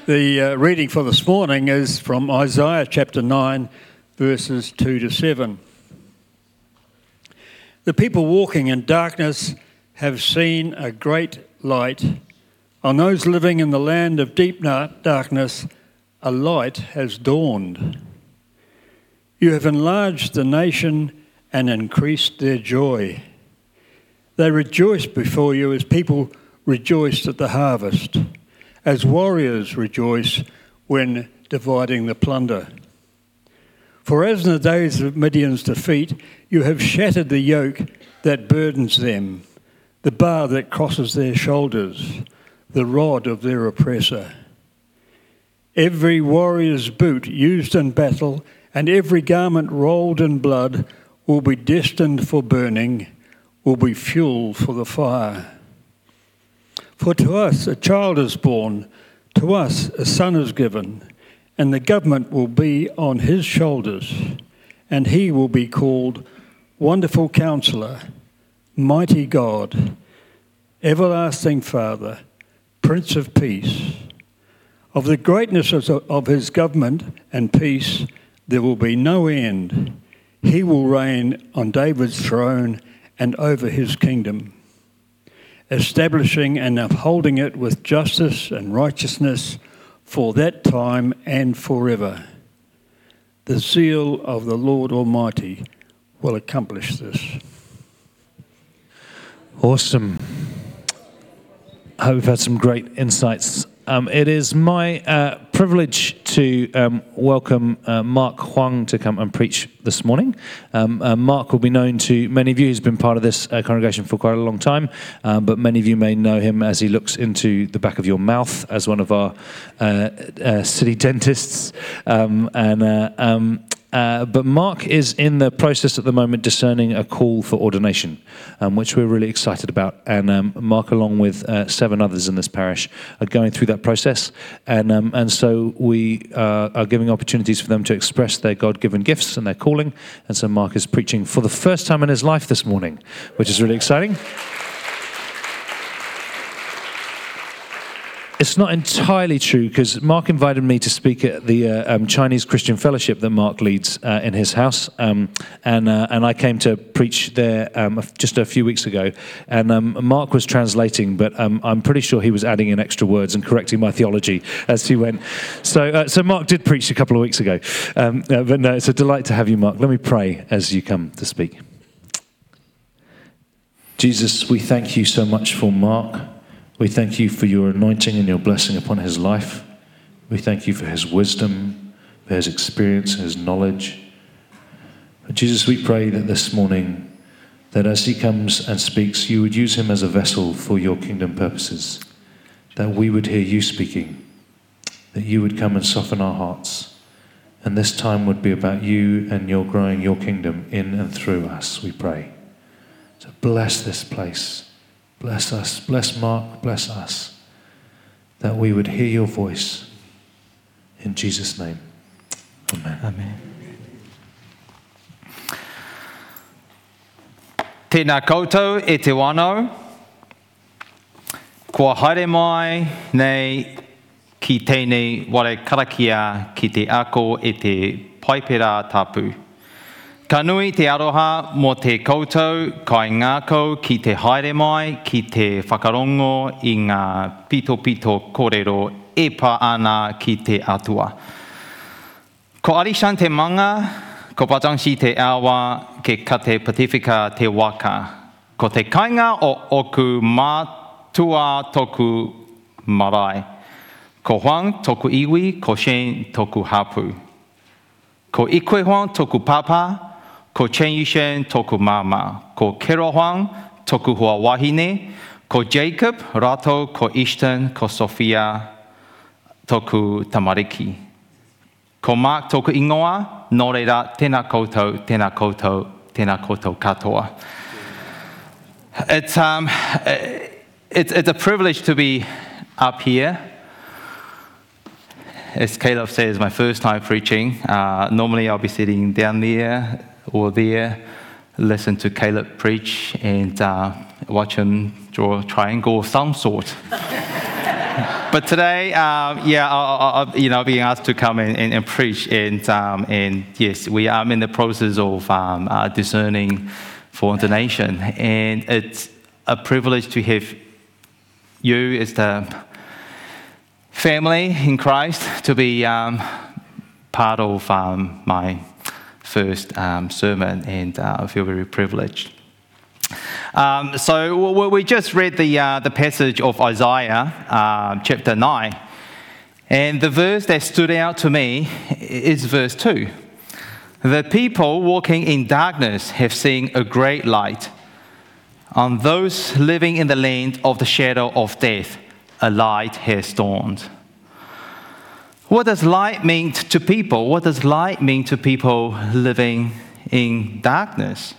The reading for this morning is from Isaiah chapter 9, verses 2 to 7. The people walking in darkness have seen a great light. On those living in the land of deep darkness, a light has dawned. You have enlarged the nation and increased their joy. They rejoice before you as people rejoiced at the harvest, as warriors rejoice when dividing the plunder. For as in the days of Midian's defeat, you have shattered the yoke that burdens them, the bar that crosses their shoulders, the rod of their oppressor. Every warrior's boot used in battle and every garment rolled in blood will be destined for burning, will be fuel for the fire. For to us a child is born, to us a son is given, and the government will be on his shoulders, and he will be called Wonderful Counselor, Mighty God, Everlasting Father, Prince of Peace. Of the greatness of his government and peace there will be no end. He will reign on David's throne and over his kingdom, establishing and upholding it with justice and righteousness for that time and forever. The zeal of the Lord Almighty will accomplish this. Awesome. I hope we've had some great insights. It is my privilege to welcome Mark Huang to come and preach this morning. Mark will be known to many of you. He's been part of this congregation for quite a long time, but many of you may know him as he looks into the back of your mouth as one of our city dentists. But Mark is in the process at the moment discerning a call for ordination, which we're really excited about. And Mark, along with 7 others in this parish, are going through that process. And so we are giving opportunities for them to express their God-given gifts and their calling. And so Mark is preaching for the first time in his life this morning, which is really exciting. It's not entirely true, because Mark invited me to speak at the Chinese Christian Fellowship that Mark leads in his house, and I came to preach there just a few weeks ago. And Mark was translating, but I'm pretty sure he was adding in extra words and correcting my theology as he went. So Mark did preach a couple of weeks ago, but no, it's a delight to have you, Mark. Let me pray as you come to speak. Jesus, we thank you so much for Mark. We thank you for your anointing and your blessing upon his life. We thank you for his wisdom, for his experience, his knowledge. But Jesus, we pray that this morning, that as he comes and speaks, you would use him as a vessel for your kingdom purposes, that we would hear you speaking, that you would come and soften our hearts, and this time would be about you and your growing your kingdom in and through us, we pray. So bless this place. Bless us, bless Mark, bless us, that we would hear your voice. In Jesus' name, amen. Amen. Tēnā koutou e te wānau. Kua haere mai nei ki tēnei ware karakia ki te ako e te paipera tapu. Ka nui te aroha mō te koutou, kai ngākau ki te haere mai, ki te whakarongo i ngā pito kōrero e pā ana ki te atua. Ko Arishan te manga, ko Pātangshi te awa, ke Kate Pacifica te waka. Ko te kainga o oku mātua toku marae. Ko Huang toku iwi, ko Shane toku hapu. Ko Ikwe Huang toku papa, ko Chen Yushen toku mama, ko Kero Huang toku hua wahine, ko Jacob rato, ko Ishton, ko Sophia toku tamariki. Ko Mark toku ingoa, nō reira, tēnā koutou, tēnā koutou, tēnā koutou katoa. It's a privilege to be up here. As Caleb says, my first time preaching. Normally I'll be sitting down there or there, listen to Caleb preach and watch him draw a triangle of some sort. but today, I'll being asked to come and preach, and yes, we are in the process of discerning for ordination, and it's a privilege to have you as the family in Christ to be part of my first sermon, and I feel very privileged. So we just read the passage of Isaiah, chapter 9, and the verse that stood out to me is verse 2. The people walking in darkness have seen a great light. On those living in the land of the shadow of death, a light has dawned. What does light mean to people? What does light mean to people living in darkness?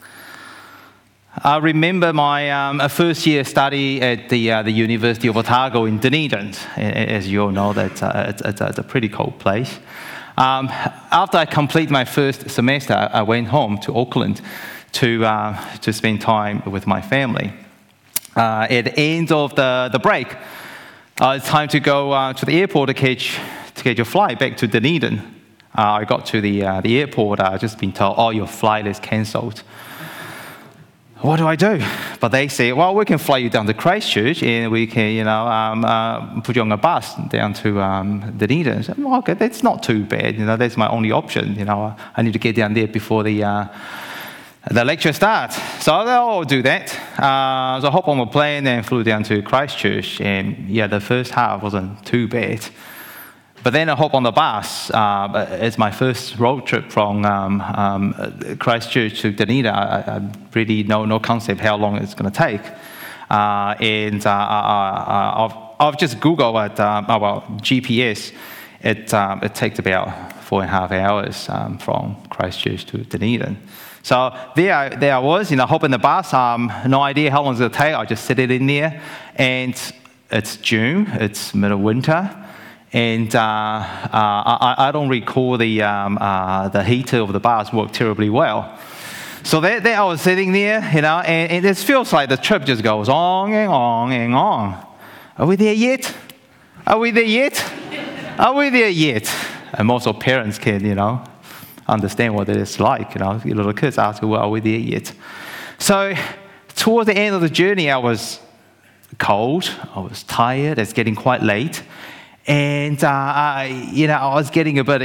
I remember my first year study at the University of Otago in Dunedin. As you all know, it's a pretty cold place. After I completed my first semester, I went home to Auckland to spend time with my family. At the end of the break, it's time to go to the airport to catch your flight back to Dunedin. I got to the airport. I just been told, "Oh, your flight is cancelled." What do I do? But they say, "Well, we can fly you down to Christchurch, and we can, put you on a bus down to Dunedin." I said, "Well, okay, that's not too bad. That's my only option. I need to get down there before the lecture starts." So I'll do that. So I hopped on a plane and flew down to Christchurch, and the first half wasn't too bad. But then I hopped on the bus. It's my first road trip from Christchurch to Dunedin. I really no concept how long it's going to take. And I've just Googled about GPS. It takes about 4.5 hours from Christchurch to Dunedin. So there I was, hopping the bus. No idea how long it's going to take. I just sit it in there. And it's June. It's middle winter. And I don't recall the heater of the bus worked terribly well. So there I was sitting there, and it feels like the trip just goes on and on and on. Are we there yet? Are we there yet? Are we there yet? And most of parents can, understand what it is like. Your little kids ask, "Well, are we there yet?" So towards the end of the journey, I was cold. I was tired. It's getting quite late. And, I was getting a bit,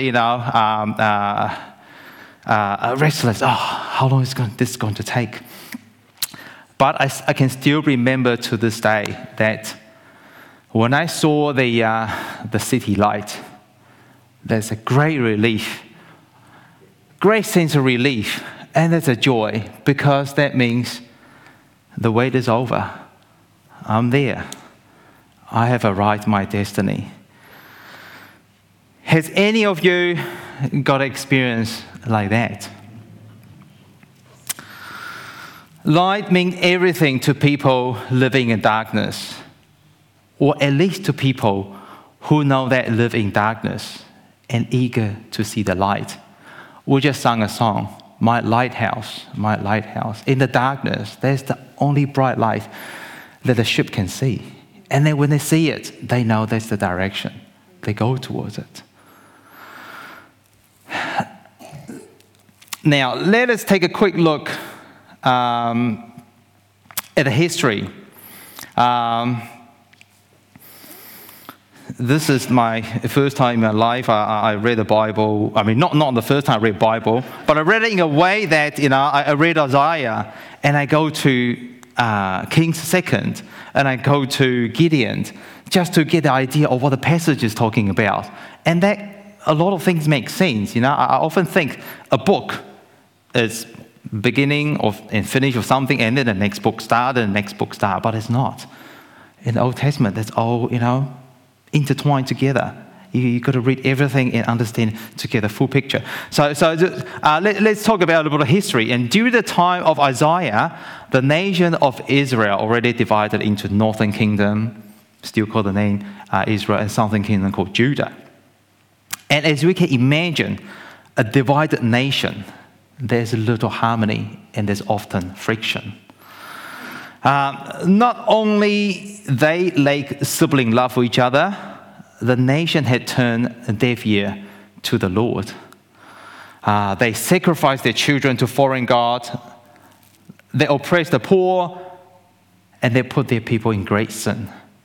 restless. Oh, how long is this going to take? But I can still remember to this day that when I saw the city light, there's a great relief, great sense of relief, and there's a joy, because that means the wait is over. I'm there. I have arrived my destiny. Has any of you got an experience like that? Light means everything to people living in darkness, or at least to people who know that live in darkness and eager to see the light. We just sang a song, "My lighthouse, my lighthouse." In the darkness, there's the only bright light that the ship can see. And then when they see it, they know that's the direction. They go towards it. Now, let us take a quick look at the history. This is my first time in my life I read the Bible. I mean, not the first time I read the Bible, but I read it in a way that, I read Isaiah, and I go to Kings 2, and I go to Gideon, just to get the idea of what the passage is talking about. And that a lot of things make sense. I often think a book is beginning and finish of something, and then the next book start, and the next book start, but it's not. In the Old Testament, that's all, intertwined together. You've got to read everything and understand together, full picture. So let's talk about a little bit of history. And during the time of Isaiah, the nation of Israel already divided into northern kingdom, still called the name Israel, and southern kingdom called Judah. And as we can imagine, a divided nation, there's a little harmony and there's often friction. Not only they lacked sibling love for each other, the nation had turned a deaf ear to the Lord. They sacrificed their children to foreign gods. They oppressed the poor, and they put their people in great sin.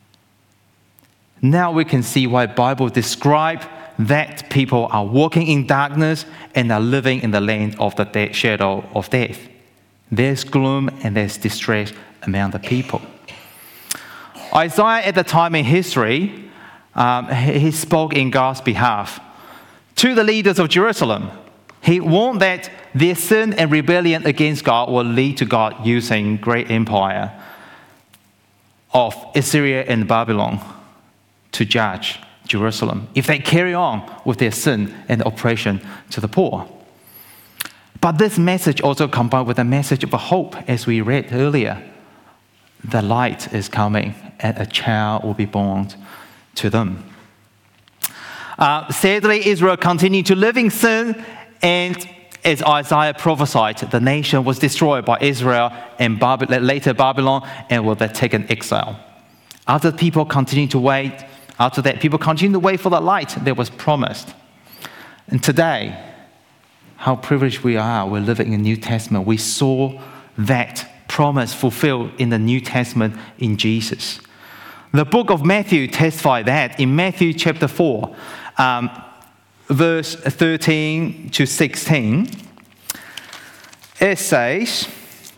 Now we can see why the Bible describes that people are walking in darkness and are living in the land of the shadow of death. There's gloom and there's distress among the people. Isaiah, at the time in history, he spoke in God's behalf to the leaders of Jerusalem. He warned that their sin and rebellion against God will lead to God using great empire of Assyria and Babylon to judge Jerusalem if they carry on with their sin and oppression to the poor. But this message also combined with a message of hope, as we read earlier. The light is coming, and a child will be born to them. Sadly, Israel continued to live in sin, and as Isaiah prophesied, the nation was destroyed by Israel and later Babylon, and were taken exile. After people continued to wait, after that, people continued to wait for the light that was promised. And today, how privileged we are. We're living in the New Testament. We saw that promise fulfilled in the New Testament in Jesus. The book of Matthew testifies that in Matthew chapter 4, verse 13 to 16, it says,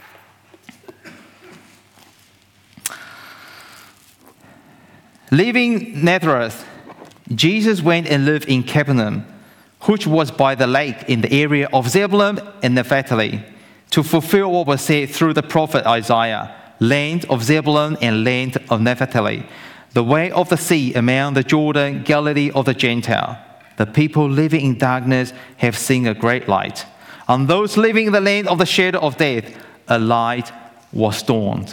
leaving Nazareth, Jesus went and lived in Capernaum, which was by the lake in the area of Zebulun and Naphtali, to fulfill what was said through the prophet Isaiah, land of Zebulun and land of Naphtali, the way of the sea among the Jordan, Galilee of the Gentile. The people living in darkness have seen a great light. On those living in the land of the shadow of death, a light was dawned.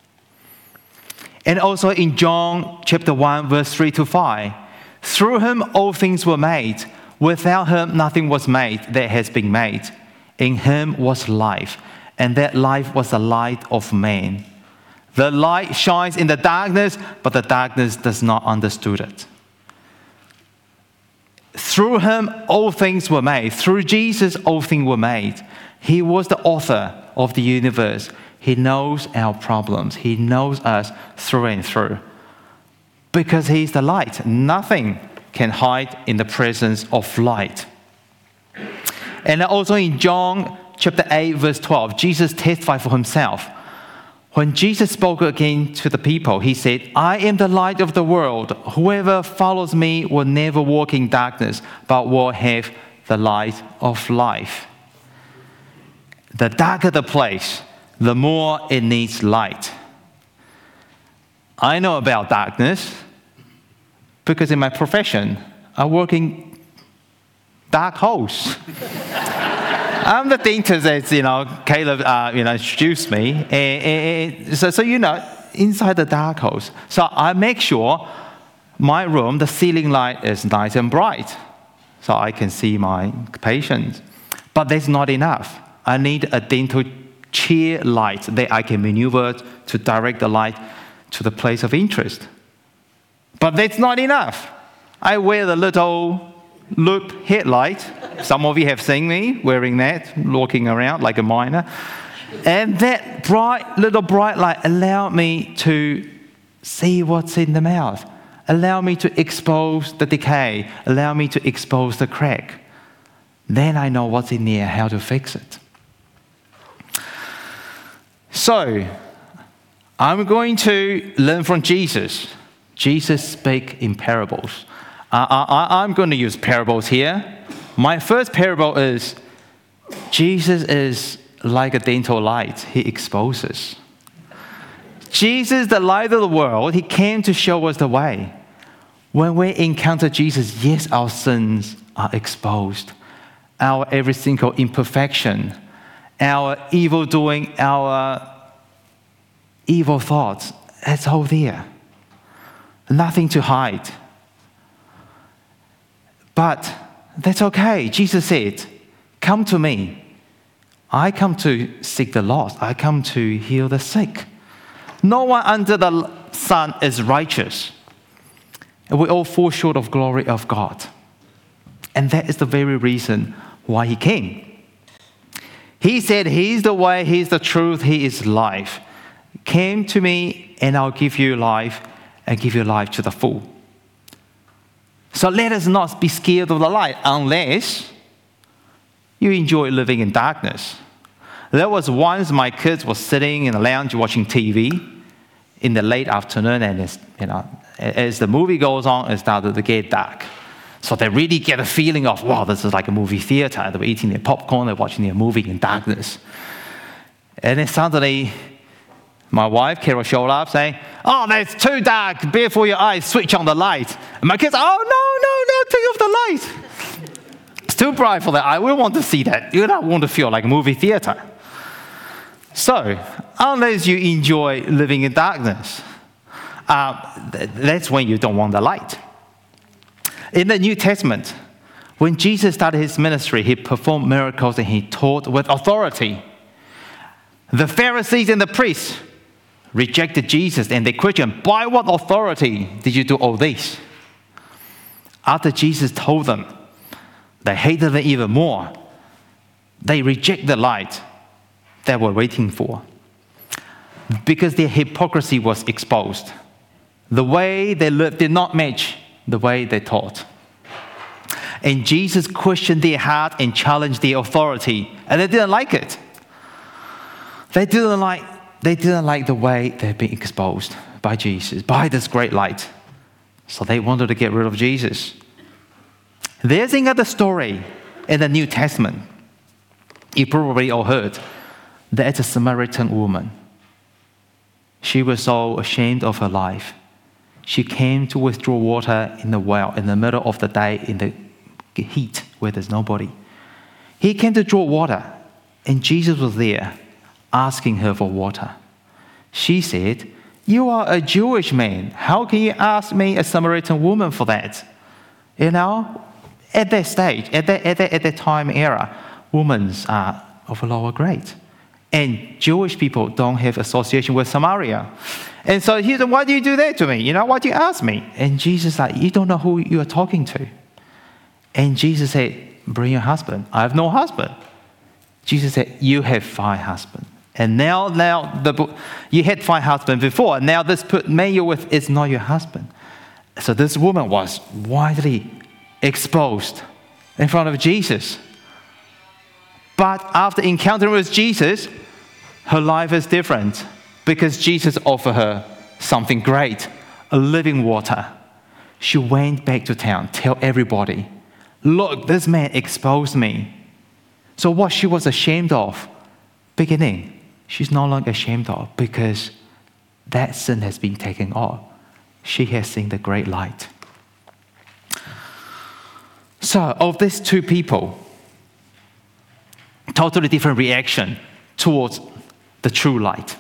And also in John chapter 1, verse 3 to 5, through him all things were made. Without him nothing was made that has been made. In him was life, and that life was the light of man. The light shines in the darkness, but the darkness does not understand it. Through him all things were made. Through Jesus all things were made. He was the author of the universe. He knows our problems. He knows us through and through. Because he's the light. Nothing can hide in the presence of light. And also in John chapter 8, verse 12, Jesus testified for himself. When Jesus spoke again to the people, he said, I am the light of the world. Whoever follows me will never walk in darkness, but will have the light of life. The darker the place, the more it needs light. I know about darkness because in my profession, I work in dark holes. I'm the dentist, as Caleb introduced me. So inside the dark holes. So I make sure my room, the ceiling light is nice and bright, so I can see my patients. But that's not enough. I need a dental chair light that I can maneuver to direct the light to the place of interest. But that's not enough. I wear the little loop headlight. Some of you have seen me wearing that, walking around like a miner. And that little bright light allowed me to see what's in the mouth, allow me to expose the decay, allow me to expose the crack. Then I know what's in there, how to fix it. So, I'm going to learn from Jesus. Jesus speaks in parables. I'm going to use parables here. My first parable is, Jesus is like a dental light. He exposes. Jesus, the light of the world, he came to show us the way. When we encounter Jesus, yes, our sins are exposed. Our every single imperfection, our evil doing, our evil thoughts, it's all there. Nothing to hide. But that's okay. Jesus said, come to me. I come to seek the lost. I come to heal the sick. No one under the sun is righteous. And we all fall short of glory of God. And that is the very reason why he came. He said, he's the way, he's the truth, he is life. Came to me and I'll give you life and give you life to the full. So let us not be scared of the light unless you enjoy living in darkness. There was once my kids were sitting in the lounge watching TV in the late afternoon, and as the movie goes on, it started to get dark. So they really get a feeling of, wow, this is like a movie theater. They were eating their popcorn, they're watching their movie in darkness. And then suddenly, my wife, Carol, showed up saying, oh, that's too dark, bear your eyes, switch on the light. And my kids, oh, no, take off the light. It's too bright for that. I will want to see that. You don't want to feel like a movie theater. So, unless you enjoy living in darkness, that's when you don't want the light. In the New Testament, when Jesus started his ministry, he performed miracles and he taught with authority. The Pharisees and the priests rejected Jesus and they questioned, by what authority did you do all this? After Jesus told them, they hated him even more. They rejected the light they were waiting for because their hypocrisy was exposed. The way they lived did not match the way they taught. And Jesus questioned their heart and challenged their authority, and they didn't like it. They didn't like the way they'd been exposed by Jesus, by this great light. So they wanted to get rid of Jesus. There's another story in the New Testament. You probably all heard. That's a Samaritan woman. She was so ashamed of her life. She came to withdraw water in the well in the middle of the day in the heat where there's nobody. He came to draw water, and Jesus was there asking her for water. She said, you are a Jewish man. How can you ask me, a Samaritan woman, for that? You know, at that stage, at that time era, women are of a lower grade. And Jewish people don't have association with Samaria. And so he said, why do you do that to me? You know, why do you ask me? And Jesus said, you don't know who you are talking to. And Jesus said, bring your husband. I have no husband. Jesus said, you have 5 husbands. And now you had 5 husbands before. And now this man you're with is not your husband. So this woman was widely exposed in front of Jesus. But after encountering with Jesus, her life is different because Jesus offered her something great, a living water. She went back to town, tell everybody, look, this man exposed me. So what she was ashamed of, beginning, she's no longer ashamed of because that sin has been taken off. She has seen the great light. So of these 2 people, totally different reaction towards the true light.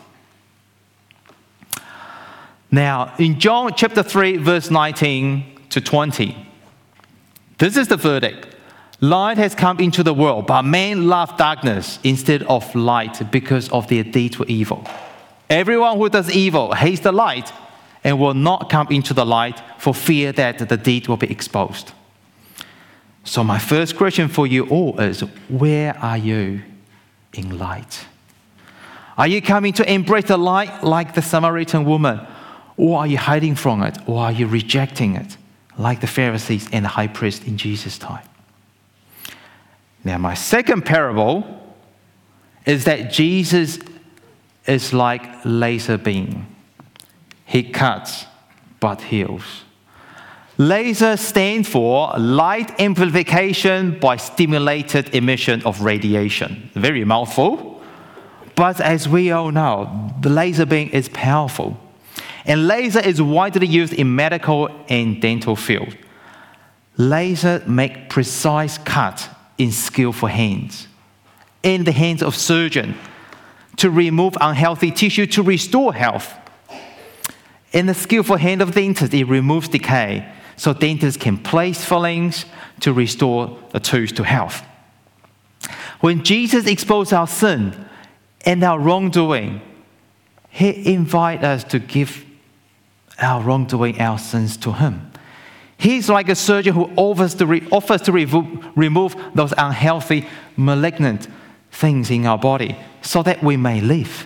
Now, in John chapter 3, verse 19 to 20, this is the verdict. Light has come into the world, but men love darkness instead of light because of their deeds were evil. Everyone who does evil hates the light and will not come into the light for fear that the deed will be exposed. So my first question for you all is, where are you in light? Are you coming to embrace the light like the Samaritan woman? Or are you hiding from it? Or are you rejecting it like the Pharisees and the high priest in Jesus' time? Now my second parable is that Jesus is like laser beam. He cuts but heals. Laser stands for light amplification by stimulated emission of radiation. Very mouthful. But as we all know, the laser beam is powerful. And laser is widely used in medical and dental field. Laser make precise cut in skillful hands. In the hands of surgeon to remove unhealthy tissue to restore health. In the skillful hand of dentist, it removes decay. So dentists can place fillings to restore the tooth to health. When Jesus exposed our sin and our wrongdoing, He invites us to give our wrongdoing, our sins to Him. He's like a surgeon who offers to remove those unhealthy, malignant things in our body so that we may live.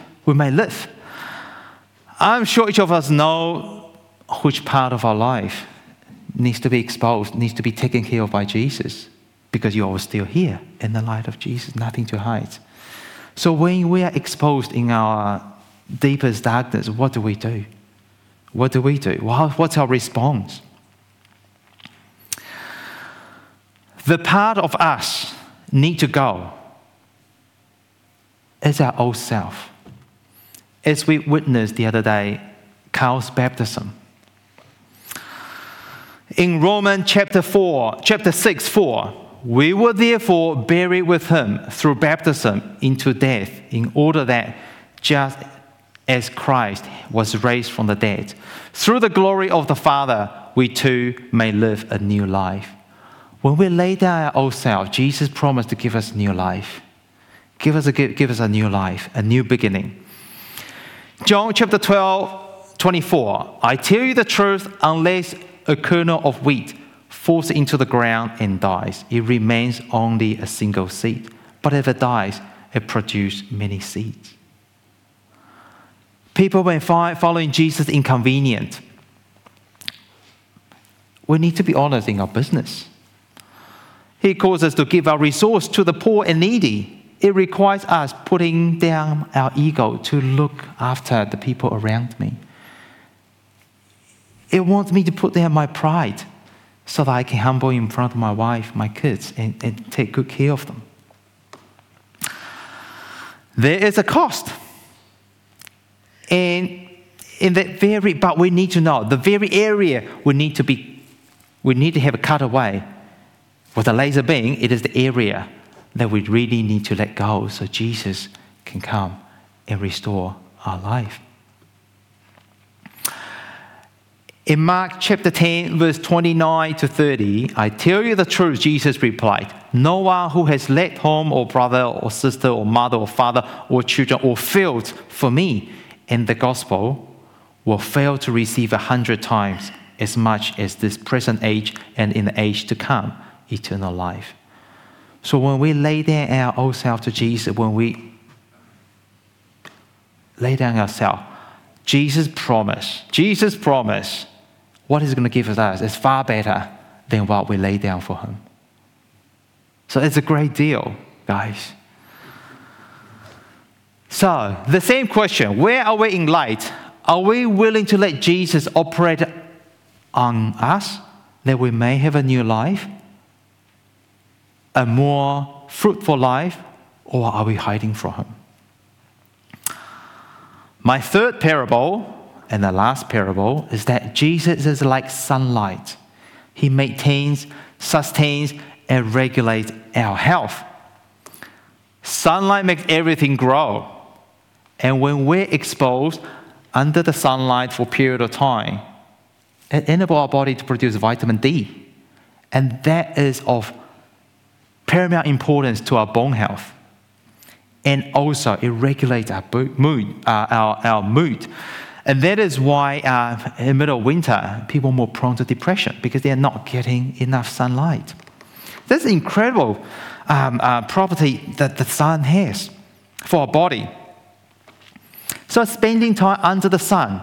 I'm sure each of us know which part of our life needs to be exposed, needs to be taken care of by Jesus, because you are still here in the light of Jesus, nothing to hide. So when we are exposed in our deepest darkness, what do we do? What's our response? The part of us need to go is our old self. As we witnessed the other day, Carl's baptism. In Romans chapter 6, 4, we were therefore buried with Him through baptism into death, in order that just as Christ was raised from the dead, through the glory of the Father, we too may live a new life. When we lay down our old self, Jesus promised to give us new life. Give us a new life, a new beginning. John chapter 12, 24. I tell you the truth, unless a kernel of wheat falls into the ground and dies, it remains only a single seed. But if it dies, it produces many seeds. People may find following Jesus inconvenient. We need to be honest in our business. He calls us to give our resource to the poor and needy. It requires us putting down our ego to look after the people around me. It wants me to put down my pride so that I can humble in front of my wife, my kids, and take good care of them. There is a cost. And but we need to know the very area we need to have a cutaway with a laser beam. It is the area that we really need to let go so Jesus can come and restore our life. In Mark chapter 10, verse 29 to 30, I tell you the truth, Jesus replied, no one who has left home or brother or sister or mother or father or children or fields for me and the gospel will fail to receive 100 times as much as this present age and in the age to come, eternal life. So when we lay down our old self to Jesus, when we lay down ourselves, Jesus promised, what He's going to give us is far better than what we lay down for Him. So it's a great deal, guys. So the same question, where are we in light? Are we willing to let Jesus operate on us that we may have a new life? A more fruitful life, or are we hiding from Him? My third parable, and the last parable, is that Jesus is like sunlight. He maintains, sustains, and regulates our health. Sunlight makes everything grow. And when we're exposed under the sunlight for a period of time, it enables our body to produce vitamin D. And that is of paramount importance to our bone health. And also, it regulates our mood. And that is why in the middle of winter, people are more prone to depression because they are not getting enough sunlight. That's an incredible property that the sun has for our body. So spending time under the sun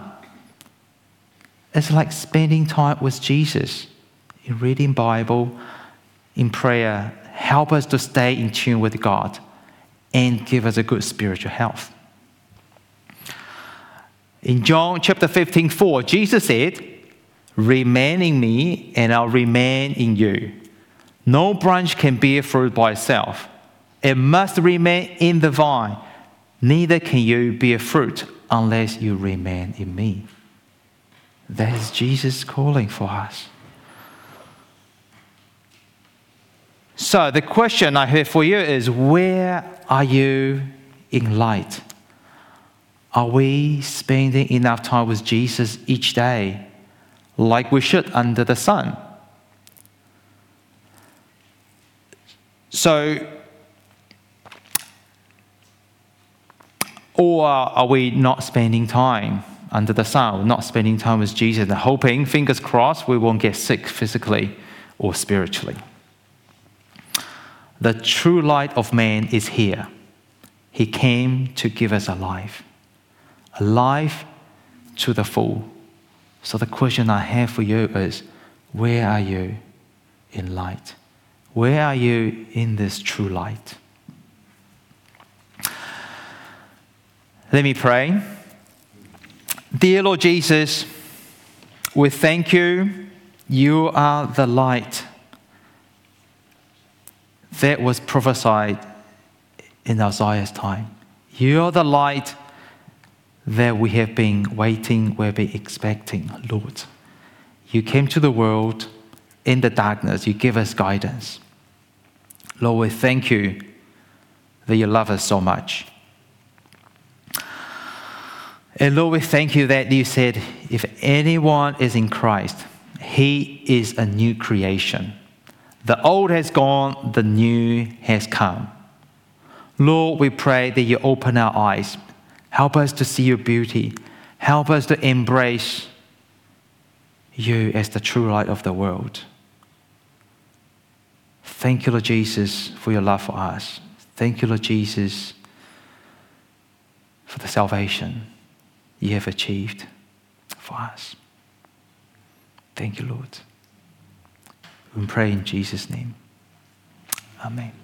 is like spending time with Jesus in reading Bible, in prayer, help us to stay in tune with God and give us a good spiritual health. In John chapter 15, 4, Jesus said, remain in me and I'll remain in you. No branch can bear fruit by itself. It must remain in the vine. Neither can you bear fruit unless you remain in me. That is Jesus calling for us. So the question I have for you is, where are you in light? Are we spending enough time with Jesus each day like we should under the sun? Or are we not spending time under the sun, not spending time with Jesus and hoping, fingers crossed, we won't get sick physically or spiritually? The true light of man is here. He came to give us a life to the full. So the question I have for you is, where are you in light? Where are you in this true light? Let me pray. Dear Lord Jesus, we thank you. You are the light that was prophesied in Isaiah's time. You are the light that we have been waiting, we've been expecting, Lord. You came to the world in the darkness. You give us guidance. Lord, we thank you that you love us so much. And Lord, we thank you that you said, if anyone is in Christ, he is a new creation. The old has gone, the new has come. Lord, we pray that you open our eyes. Help us to see your beauty. Help us to embrace you as the true light of the world. Thank you, Lord Jesus, for your love for us. Thank you, Lord Jesus, for the salvation you have achieved for us. Thank you, Lord. We pray in Jesus' name. Amen.